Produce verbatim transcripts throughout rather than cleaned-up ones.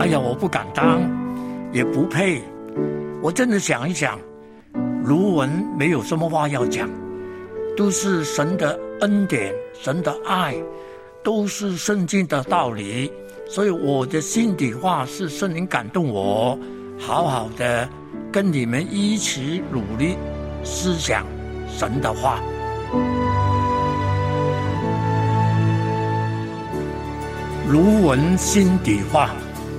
哎呀，我不敢当，也不配。我真的想一想，卢文没有什么话要讲，都是神的恩典，神的爱，都是圣经的道理。所以我的心底话是圣灵感动我，好好的跟你们一起努力思想神的话。卢文心底话。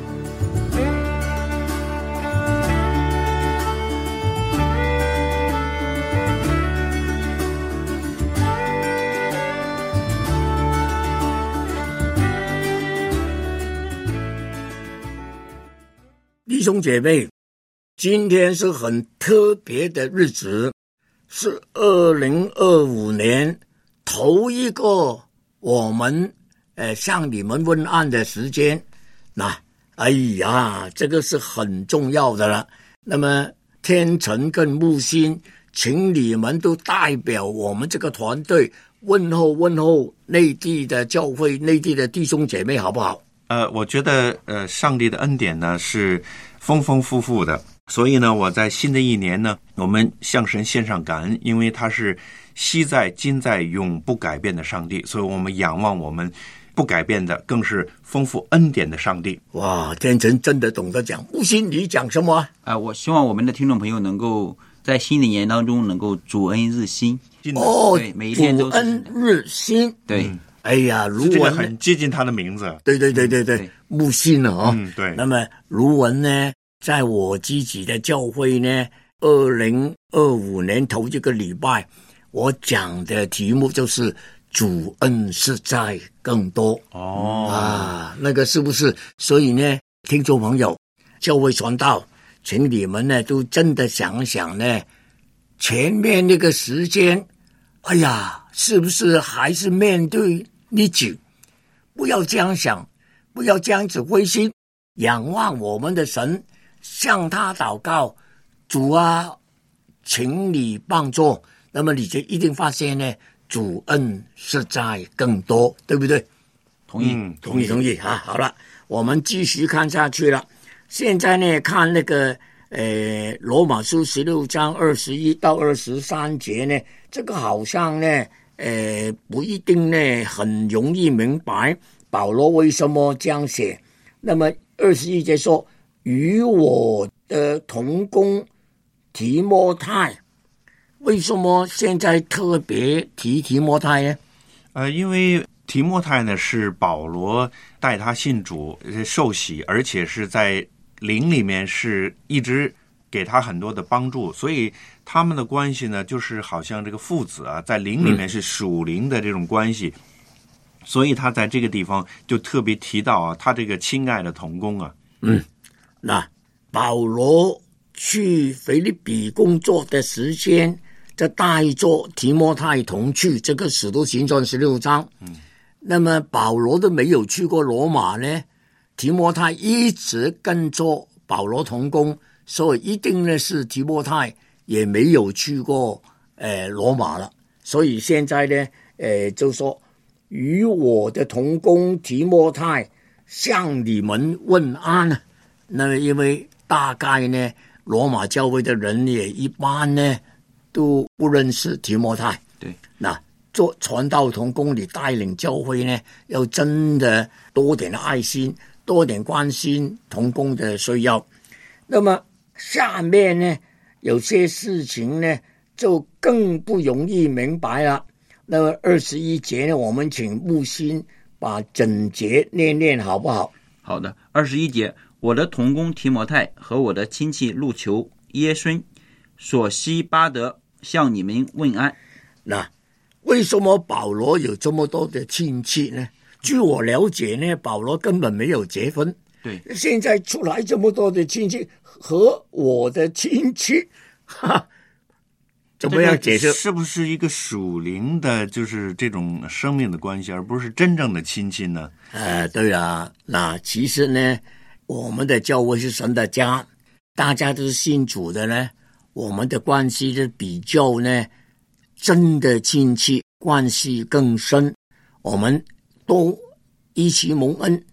弟兄姐妹，今天是很特别的日子，是二零二五年头一个我们呃向你们问安的时间。那哎呀，这个是很重要的了。那么天成跟木星，请你们都代表我们这个团队问候问候内地的教会，内地的弟兄姐妹，好不好？ 呃，我觉得呃，上帝的恩典呢是丰丰富富的，所以呢，我在新的一年呢，我们向神献上感恩，因为他是昔在、今在、永不改变的上帝，所以我们仰望我们不改变的，更是丰富恩典的上帝。 哇，天成真的懂得讲。木星，你讲什么啊？ 啊、呃，我希望我们的听众朋友能够在新的一年当中能够主恩日新。 哦， 对，每一天都是主恩日新。 对。 嗯， 哎呀，卢文这个很接近他的名字。 对对对对对， 对木星哦。 嗯，对。 那么卢文呢，在我自己的教会呢，二零二五年头一个礼拜，我讲的题目就是主恩实在更多。 哦啊，那个是不是？所以呢，听众朋友，教会传道，请你们呢都真的想想呢，前面那个时间，哎呀，是不是还是面对逆境？不要这样想，不要这样子灰心，仰望我们的神，向他祷告，主啊，请你帮助，那么你就一定发现呢，主恩实在更多，对不对？ 同意， 嗯、 同意，同意啊！好了，我们继续看下去了。现在呢，看那个呃罗马书十六章二十一到二十三节呢，这个好像呢。呃，不一定呢，很容易明白保罗为什么这样写。那么二十一节说，与我的同工提摩太，为什么现在特别提提摩太呢？ 呃，因为提摩太呢是保罗带他信主受洗，而且是在灵里面是一直给他很多的帮助，所以他们的关系呢，就是好像这个父子啊，在灵里面是属灵的这种关系，嗯、所以他在这个地方就特别提到啊，他这个亲爱的同工啊， 嗯，那保罗去腓立比工作的时间，就带着提摩太同去，这个使徒行传十六章。嗯，那么保罗都没有去过罗马呢，提摩太一直跟着保罗同工。所以一定呢是提摩太也没有去过呃罗马了，所以现在呢呃就说与我的同工提摩太向你们问安呢。那因为大概呢罗马教会的人也一般呢都不认识提摩太。 对， 那做传道同工，你带领教会呢，要真的多点爱心，多点关心同工的需要。那么下面呢，有些事情呢，就更不容易明白了。那么二十一节呢，我们请木星把整节念念好不好？ 好的，二十一节，我的同工提摩太和我的亲戚路求、耶孙、索西巴德向你们问安。 那为什么保罗有这么多的亲戚呢？据我了解呢，保罗根本没有结婚。 对， 现在出来这么多的亲戚和我的亲戚，哈，怎么样解释？ 是不是一个属灵的，就是这种生命的关系，而不是真正的亲戚呢？ 呃，对啊，那其实呢，我们的教会是神的家，大家都是信主的呢，我们的关系是比较呢，真的亲戚关系更深，我们都一起蒙恩。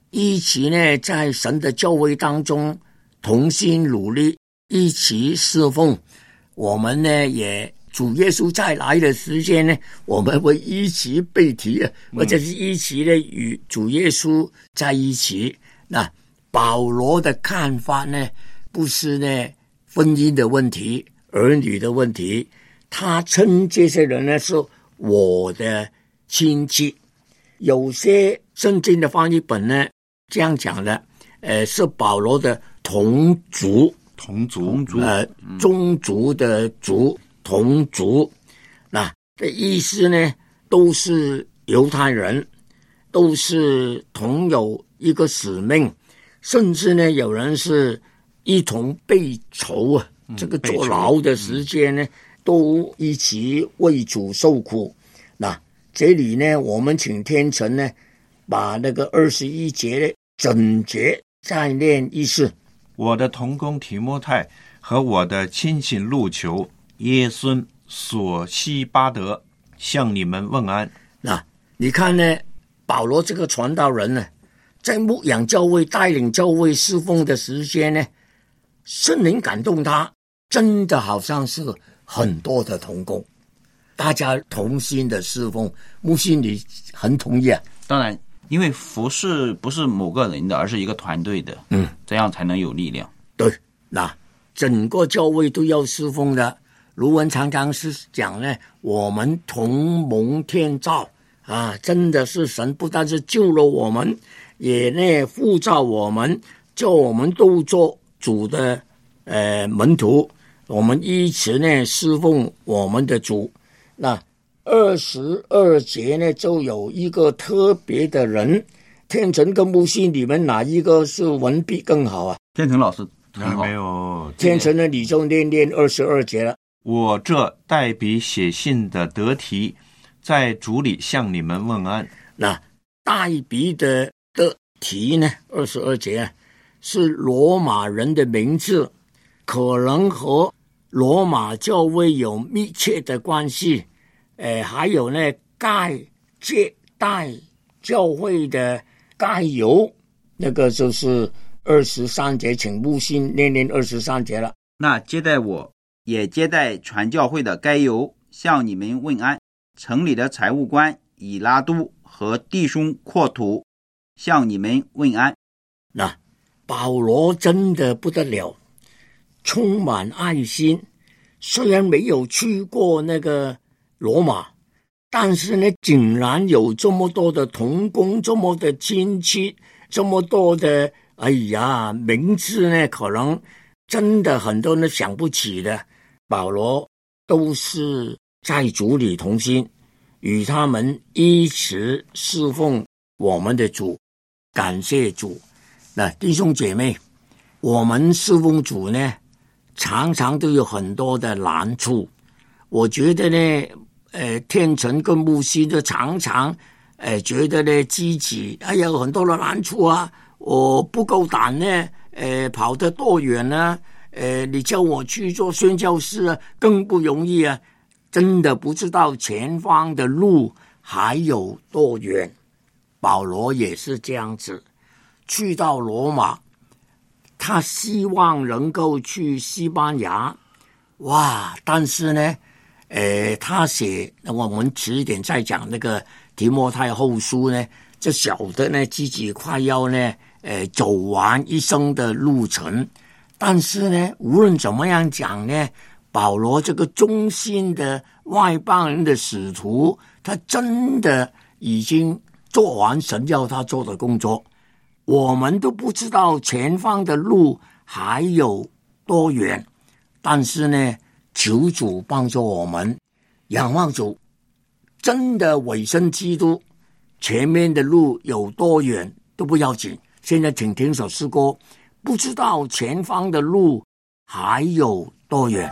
一起呢在神的教会当中同心努力，一起侍奉。我们呢也主耶稣再来的时间呢，我们会一起被提，或者是一起呢与主耶稣在一起。那保罗的看法呢，不是呢婚姻的问题、儿女的问题，他称这些人呢是我的亲戚。有些圣经的翻译本呢这样讲的，呃，是保罗的同族， 同族， 呃，宗族的族，同族。那的意思呢，都是犹太人，都是同有一个使命，甚至呢，有人是一同被囚啊，嗯、这个坐牢的时间呢，嗯、都一起为主受苦。那这里呢，我们请天成呢，把那个二十一节的整节再念一次。 我的同工提摩太和我的亲戚路求、耶孙、索西巴德向你们问安。 那你看呢，保罗这个传道人呢，在牧养教会、带领教会侍奉的时间呢，圣灵感动他，真的好像是很多的同工，大家同心的侍奉。牧师你很同意啊？ 当然，因为服事不是某个人的，而是一个团队的， 嗯， 这样才能有力量。 对，那整个教会都要侍奉的。卢文常常是讲呢，我们同蒙天召啊，真的是神不但是救了我们，也呢呼召我们，叫我们都做主的呃门徒，我们一起呢侍奉我们的主。那二十二节呢，就有一个特别的人，天成跟木星，你们哪一个是文笔更好啊？ 天成老师很好。 没有， 天成呢，你就念念二十二节了。 我这代笔写信的得题，在主里向你们问安。 那代笔的的题呢，二十二节啊，是罗马人的名字，可能和罗马教会有密切的关系。呃，还有呢，盖接待教会的盖油，那个就是二十三节，请木星念念二十三节了。 那接待我，也接待传教会的该油，向你们问安。城里的财务官以拉都和弟兄扩土，向你们问安。 那保罗真的不得了，充满爱心，虽然没有去过那个罗马，但是呢，竟然有这么多的同工，这么的亲戚，这么多的，哎呀，名字呢，可能真的很多人想不起的。保罗都是在主里同心，与他们一起侍奉我们的主，感谢主。那弟兄姐妹，我们侍奉主呢，常常都有很多的难处。我觉得呢，呃，天成跟木星就常常，呃，觉得呢自己哎呀有很多的难处啊，我不够胆呢，呃，跑得多远呢？呃，你叫我去做宣教士啊，更不容易啊！真的不知道前方的路还有多远。保罗也是这样子，去到罗马，他希望能够去西班牙，哇！但是呢，呃，他写我们迟一点再讲那个提摩太后书呢，就晓得呢自己快要呢，呃，走完一生的路程。但是呢，无论怎么样讲呢，保罗这个忠心的外邦人的使徒，他真的已经做完神要他做的工作。我们都不知道前方的路还有多远，但是呢，求主帮助我们，仰望主，真的委身基督，前面的路有多远都不要紧。现在请听首诗歌，不知道前方的路还有多远。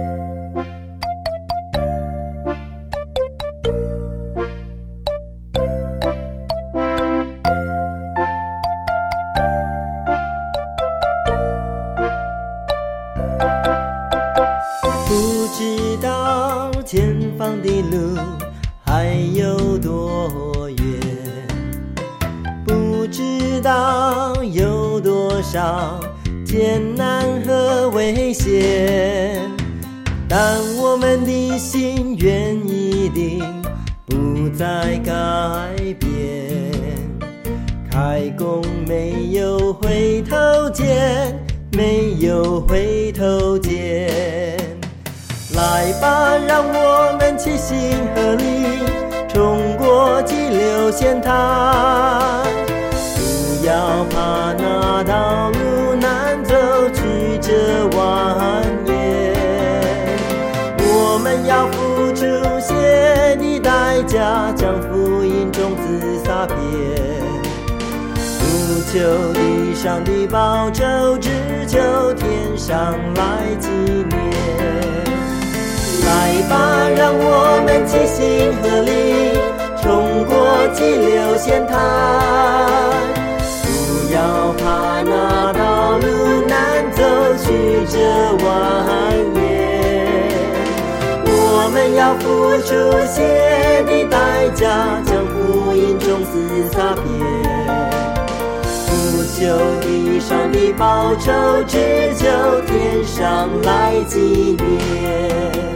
不知道前方的路还有多远，不知知道有多少艰难和危险，但我们的心愿一定不再改变。开弓没有回头箭，没有回头箭。来吧，让我们齐心合力，冲过激流险滩。不要怕那道路难走，曲折蜿蜒。我们要付出些的代价，将福音种子撒遍，不求地上的报酬，只求天上来纪念。来吧，让我们齐心合力，冲过激流险滩。不要怕那道路难走，曲折蜿蜒。我们要付出些的代价，将福音种子撒遍，不求地上的报酬，只求天上来纪念。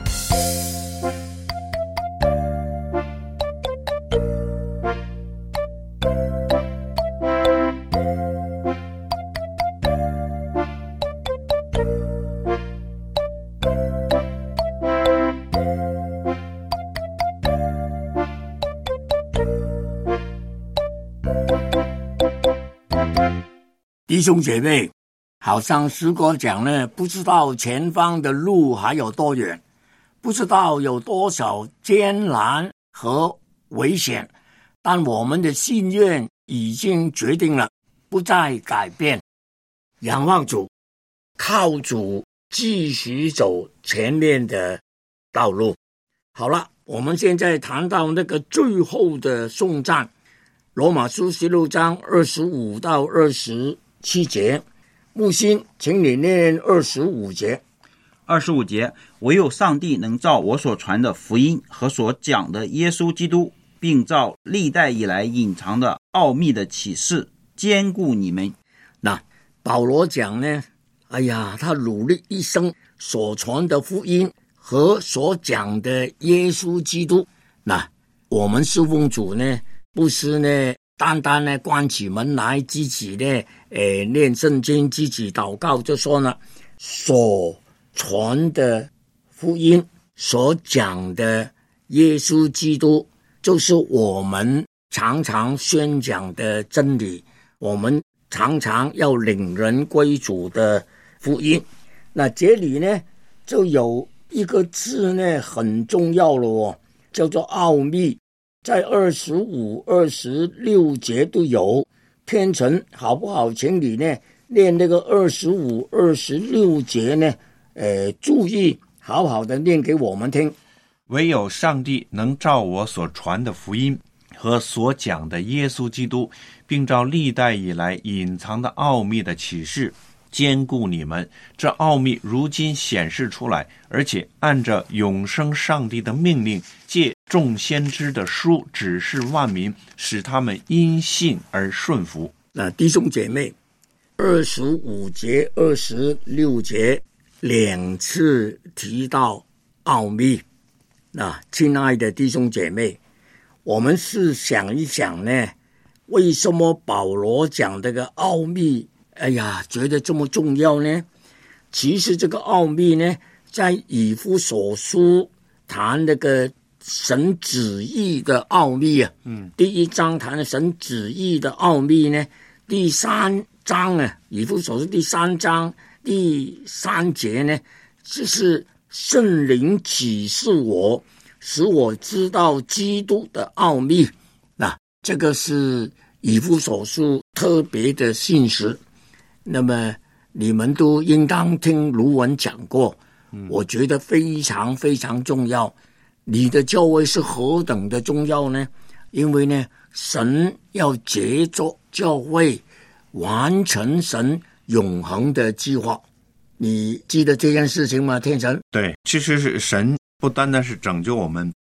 弟兄姐妹，好像诗歌讲呢，不知道前方的路还有多远，不知道有多少艰难和危险，但我们的心愿已经决定了，不再改变。仰望主，靠主继续走前面的道路。好了，我们现在谈到那个最后的颂赞，罗马书十六章二十五到二十七节。木星，请你念二十五节。 二十五节，唯有上帝能照我所传的福音和所讲的耶稣基督，并照历代以来隐藏的奥秘的启示，坚固你们。 那保罗讲呢，哎呀，他努力一生所传的福音和所讲的耶稣基督。那我们侍奉主呢，不是呢单单呢关起门来自己呢呃念圣经，自己祷告，就说呢所传的福音所讲的耶稣基督就是我们常常宣讲的真理，我们常常要领人归主的福音。那这里呢就有一个字呢很重要了哦，叫做奥秘，在二十五、二十六节都有。天成好不好？请你呢念那个二十五、二十六节呢，呃，注意好好的念给我们听。 唯有上帝能照我所传的福音和所讲的耶稣基督，并照历代以来隐藏的奥秘的启示，坚固你们。这奥秘如今显示出来，而且按着永生上帝的命令，借众先知的书指示万民，使他们因信而顺服。 那弟兄姐妹，二十五节、二十六节两次提到奥秘。那亲爱的弟兄姐妹，我们是想一想呢，为什么保罗讲这个奥秘，哎呀，觉得这么重要呢？其实这个奥秘呢，在以弗所书谈那个神旨意的奥秘啊，嗯，第一章谈神旨意的奥秘呢，第三章啊，以弗所书第三章第三节呢，就是圣灵启示我，使我知道基督的奥秘。那这个是以弗所书特别的信息。那么你们都应当听卢文讲过，嗯，我觉得非常非常重要。你的教会是何等的重要呢？因为呢，神要结作教会，完成神永恒的计划。你记得这件事情吗？天神？ 对，其实是神不单单是拯救我们，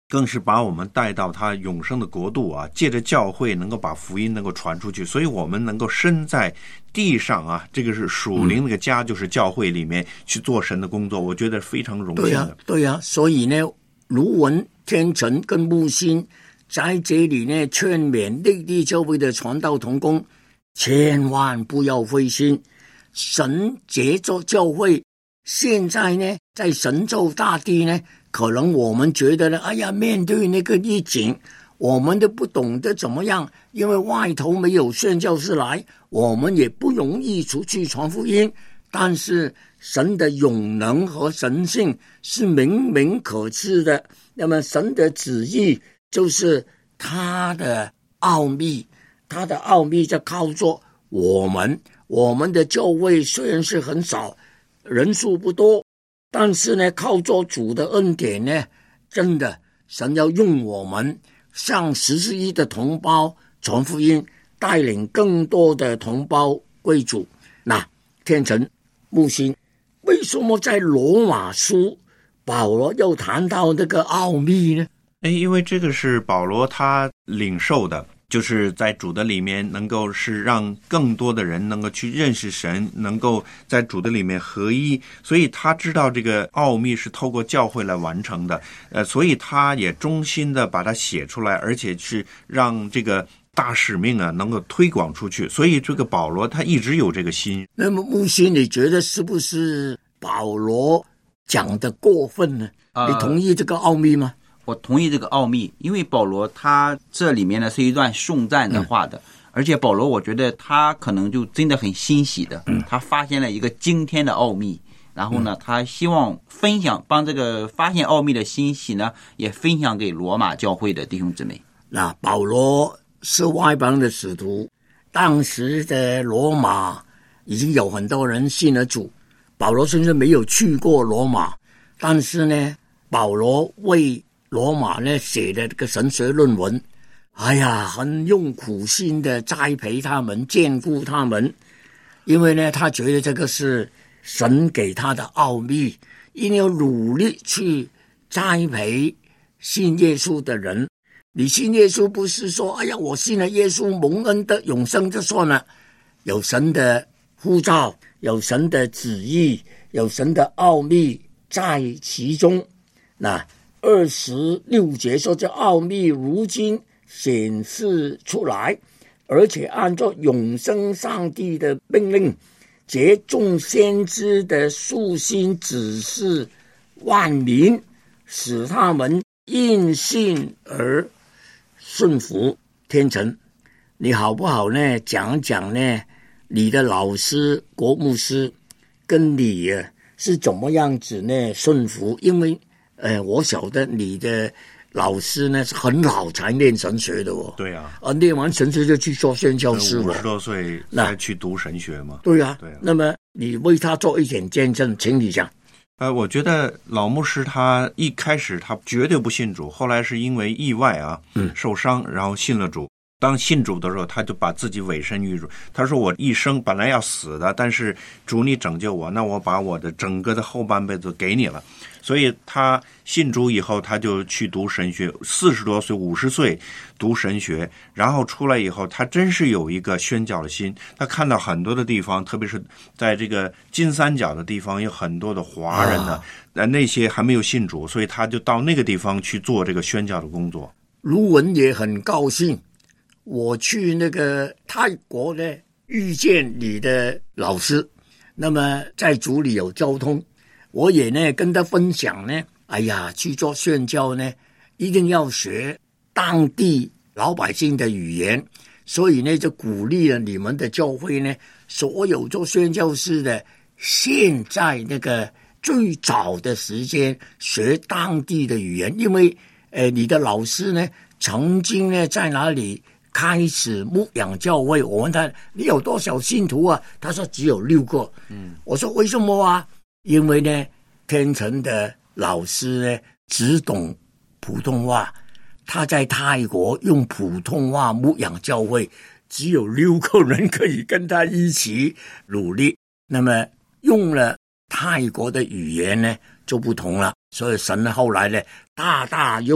更是把我们带到他永生的国度啊，借着教会能够把福音能够传出去，所以我们能够身在地上啊，这个是属灵那个家，就是教会里面去做神的工作，我觉得非常荣幸的。 对啊，对啊，所以呢，卢文、天成跟木星在这里呢，劝勉内地教会的传道同工，千万不要灰心。神藉着教会，现在呢，在神州大地呢，可能我们觉得呢，哎呀，面对那个疫情，我们都不懂得怎么样，因为外头没有宣教士来，我们也不容易出去传福音。但是神的永能和神性是明明可知的，那么神的旨意就是他的奥秘，他的奥秘就靠着我们。我们的教会虽然是很少，人数不多，但是呢，靠着主的恩典呢，真的神要用我们向十四亿的同胞传福音，带领更多的同胞归主。那天成、木星，为什么在罗马书保罗又谈到那个奥秘呢？ 哎，因为这个是保罗他领受的，就是在主的里面能够是让更多的人能够去认识神，能够在主的里面合一，所以他知道这个奥秘是透过教会来完成的，呃，所以他也衷心的把它写出来，而且是让这个大使命啊能够推广出去，所以这个保罗他一直有这个心。 那么木星，你觉得是不是保罗讲的过分呢？ 呃、 你同意这个奥秘吗？ 我同意这个奥秘，因为保罗他这里面呢是一段颂赞的话的、嗯、而且保罗我觉得他可能就真的很欣喜的、嗯、他发现了一个惊天的奥秘，然后呢、嗯、他希望分享，帮这个发现奥秘的欣喜呢也分享给罗马教会的弟兄姊妹。 那保罗是外邦的使徒，当时的罗马已经有很多人信了主，保罗甚至没有去过罗马，但是呢保罗为罗马呢写的这个神学论文，哎呀，很用苦心的栽培他们，眷顾他们，因为呢他觉得这个是神给他的奥秘，一定要努力去栽培信耶稣的人。你信耶稣不是说哎呀我信了耶稣蒙恩的永生就算了，有神的呼召，有神的旨意，有神的奥秘在其中。那二十六节说这奥秘如今显示出来，而且按照永生上帝的命令，借众先知的书信指示万民，使他们因信而顺服。天成，你好不好呢？讲讲呢，你的老师国牧师跟你啊是怎么样子呢顺服？因为呃，我晓得你的老师呢是很老才念神学的哦。 对啊， 啊，念完神学就去做宣教师了， 五十多岁才去读神学嘛。 对啊， 对啊。 那么你为他做一点见证，请你讲。 呃，我觉得老牧师他一开始他绝对不信主，后来是因为意外啊，嗯，受伤，然后信了主。当信主的时候，他就把自己委身于主。他说：“我一生本来要死的，但是主你拯救我，那我把我的整个的后半辈子给你了。”所以他信主以后，他就去读神学，四十多岁、五十岁读神学，然后出来以后，他真是有一个宣教的心。他看到很多的地方，特别是在这个金三角的地方，有很多的华人呢，呃、啊，那些还没有信主，所以他就到那个地方去做这个宣教的工作。 卢文也很高兴。我去那个泰国呢，遇见你的老师，那么在组里有交通，我也呢跟他分享呢，哎呀，去做宣教呢，一定要学当地老百姓的语言，所以呢就鼓励了你们的教会呢，所有做宣教士的，现在那个最早的时间学当地的语言，因为呃你的老师呢曾经呢在哪里开始牧养教会，我问他你有多少信徒啊？他说只有六个。嗯，我说为什么啊？因为呢，天成的老师呢只懂普通话，他在泰国用普通话牧养教会，只有六个人可以跟他一起努力。那么用了泰国的语言呢就不同了，所以神后来呢大大用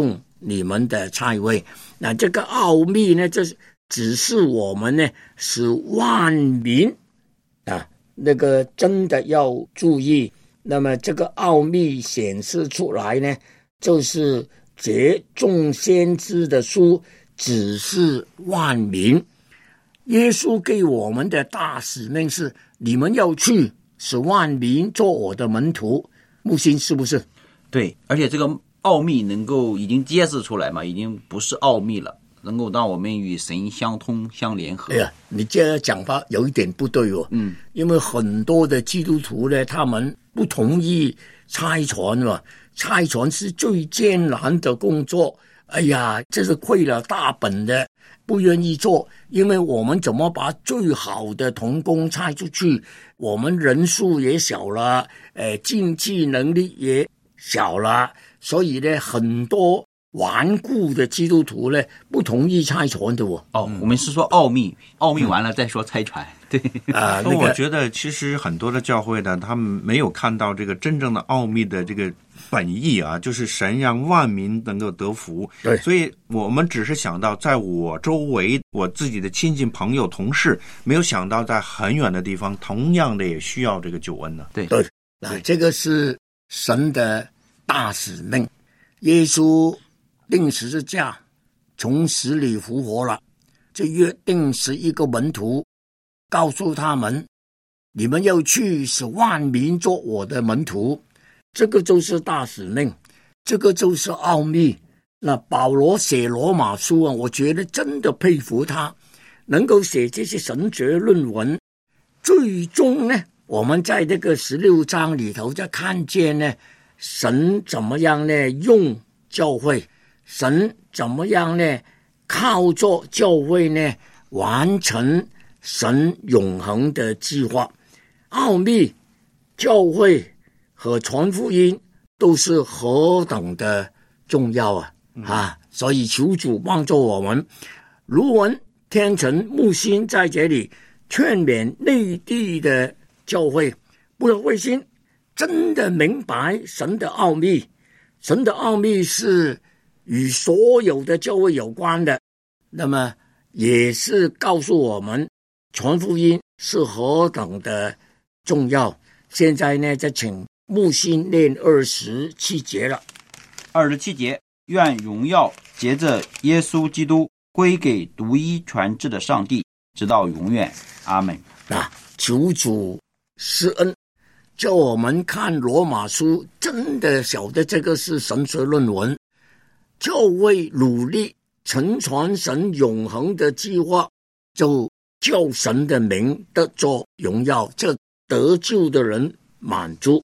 你们的菜味。那这个奥秘呢，这只是我们呢使万民啊，那个真的要注意。那么这个奥秘显示出来呢，就是这众先知的书只是万民。耶稣给我们的大使命是，你们要去使万民做我的门徒。木星是不是？ 对，而且这个奥秘能够已经揭示出来嘛，已经不是奥秘了，能够让我们与神相通相联合。 哎呀，你这个讲法有一点不对哦。嗯，因为很多的基督徒呢，他们不同意差传嘛，差传是最艰难的工作。哎呀，这是亏了大本的，不愿意做，因为我们怎么把最好的同工差出去？我们人数也小了，呃，经济能力也小了，所以呢，很多顽固的基督徒呢不同意差传的哦。 哦，我们是说奥秘，奥秘完了再说差传。对啊，那个、我觉得其实很多的教会呢，他们没有看到这个真正的奥秘的这个本意啊，就是神让万民能够得福。 对， 所以我们只是想到在我周围我自己的亲戚朋友同事，没有想到在很远的地方同样的也需要这个救恩呢。 对对，啊，这个是神的大使命。耶稣钉十字架，从死里复活了，这约定十一个门徒，告诉他们，你们要去使万民做我的门徒。这个就是大使命，这个就是奥秘。那保罗写罗马书啊，我觉得真的佩服他，能够写这些神学论文。最终呢，我们在这个十六章里头就看见呢，神怎么样呢用教会，神怎么样呢靠着教会呢完成神永恒的计划。奥秘、教会和传福音都是何等的重要啊！嗯、啊，所以求主帮助我们。卢文、天成、木星在这里劝勉内地的教会，不要灰心，真的明白神的奥秘。神的奥秘是与所有的教会有关的，那么也是告诉我们传福音是何等的重要。现在呢，就请木星念二十七节了。 二十七节，愿荣耀藉着耶稣基督归给独一全智的上帝，直到永远。阿们。 啊，求主施恩，叫我们看罗马书，真的晓得这个是神学论文，教会努力承传神永恒的计划，就叫神的名得着荣耀，这得救的人满足。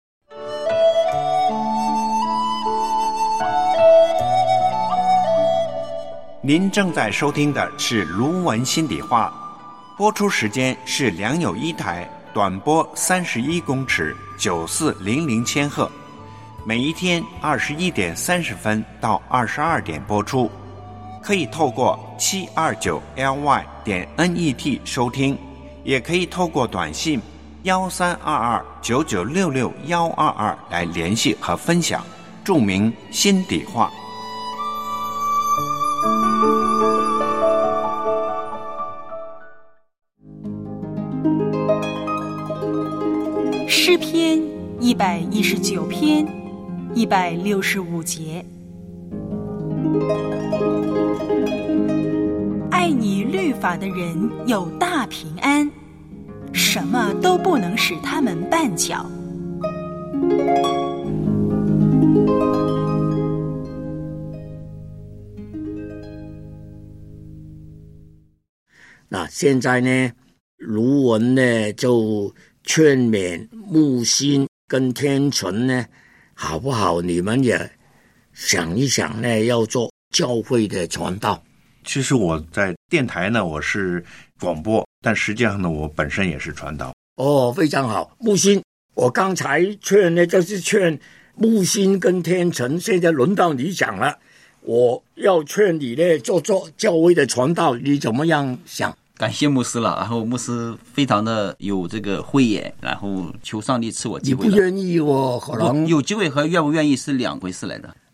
您正在收听的是卢文心底话，播出时间是良友一台，短波三十一公尺，九四零零千赫，每一天二十一点三十分到二十二点播出。可以透过七二九 L Y 点 N E T 收听，也可以透过短信幺三二二九九六六幺二二来联系和分享，注明心底话。 诗篇一百一十九篇一百六十五节，爱你律法的人有大平安，什么都不能使他们绊脚。 那现在呢，卢文呢就劝勉木星跟天纯呢，好不好？你们也想一想呢，要做教会的传道。 其实我在电台呢，我是广播，但实际上呢，我本身也是传道。 哦，非常好，木星，我刚才劝呢，就是劝木星跟天成，现在轮到你讲了，我要劝你呢，做做教会的传道，你怎么样想？ 感谢牧师了，然后牧师非常的有这个慧眼，然后求上帝赐我机会了。 你不愿意哦，可能有机会和愿不愿意是两回事来的。 那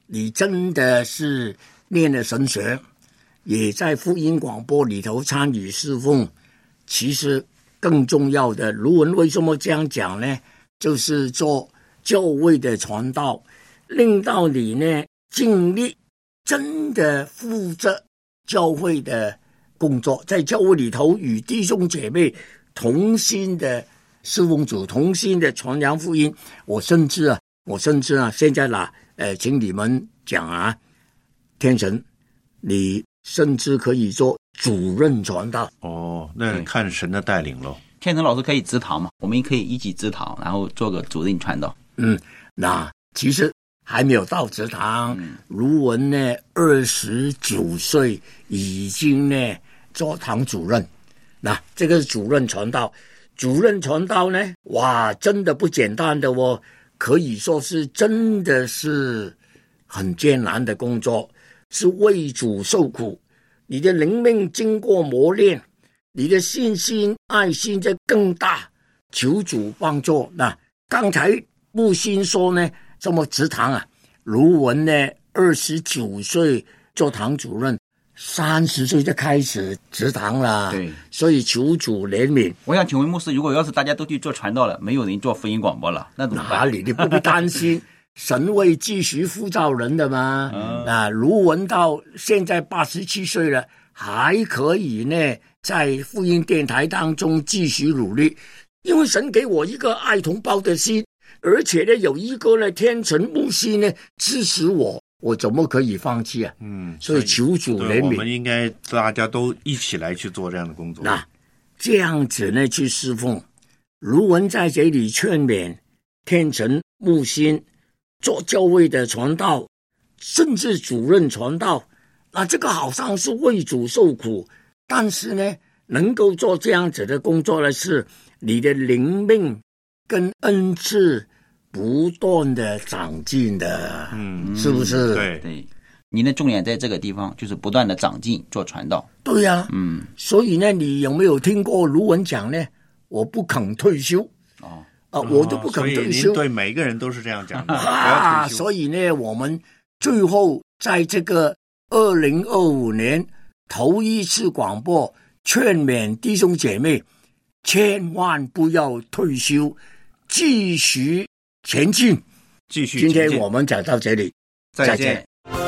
你真的是念了神学，也在福音广播里头参与侍奉，其实更重要的，卢文为什么这样讲呢？就是做教会的传道，令到你呢尽力真的负责教会的工作，在教会里头与弟兄姐妹同心的侍奉主，同心的传扬福音。我甚至啊，我甚至啊，现在啦，呃，请你们讲啊，天神，你甚至可以做主任传道。 哦，那看神的带领咯。 天成老师可以植堂嘛？我们可以一起植堂，然后做个主任传道。 嗯，那其实还没有到植堂，嗯、卢文呢，二十九岁已经呢做堂主任。那这个是主任传道，主任传道呢，哇，真的不简单的哦，可以说是真的是很艰难的工作，是为主受苦，你的灵命经过磨练。你的信心、爱心就更大，求主帮助。那刚才木心说呢，这么植堂啊，卢文呢，二十九岁做堂主任，三十岁就开始植堂了。 对， 所以求主怜悯。 我想请问牧师，如果要是大家都去做传道了，没有人做福音广播了，那怎么办？ 哪里？你不必担心。神会继续呼召人的吗？嗯、啊，卢文到现在八十七岁了，还可以呢，在福音电台当中继续努力，因为神给我一个爱同胞的心，而且呢，有一个呢天成牧师呢支持我，我怎么可以放弃啊？嗯，所以求主怜悯， 我们应该大家都一起来去做这样的工作。 那这样子呢去侍奉，卢文在这里劝勉天成牧师做教会的传道，甚至主任传道，那这个好像是为主受苦，但是呢，能够做这样子的工作呢，是你的灵命跟恩赐不断的长进的，嗯，是不是？ 对对，您的重点在这个地方，就是不断的长进，做传道。 对呀、啊，嗯，所以呢，你有没有听过卢文讲呢？我不肯退休。哦。啊，我都不肯退休。 所以您对每个人都是这样讲的。 啊，所以呢，我们最后在这个二零二五年头一次广播，劝勉弟兄姐妹，千万不要退休，继续前进。 继续前进。 今天我们讲到这里， 再见。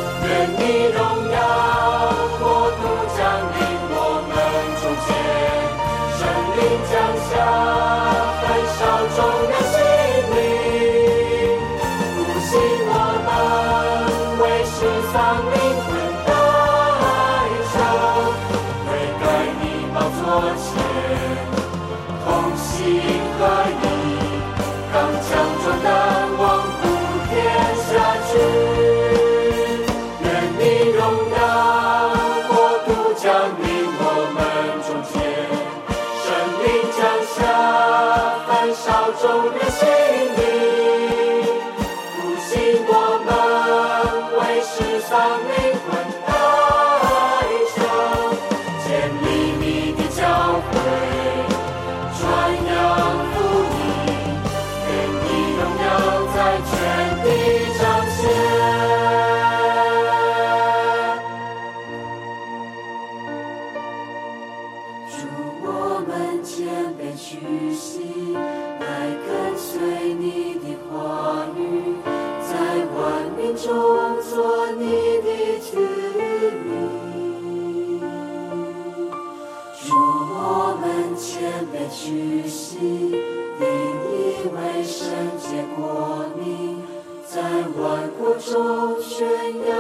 屈膝，引以为圣洁国民，在万国中宣扬。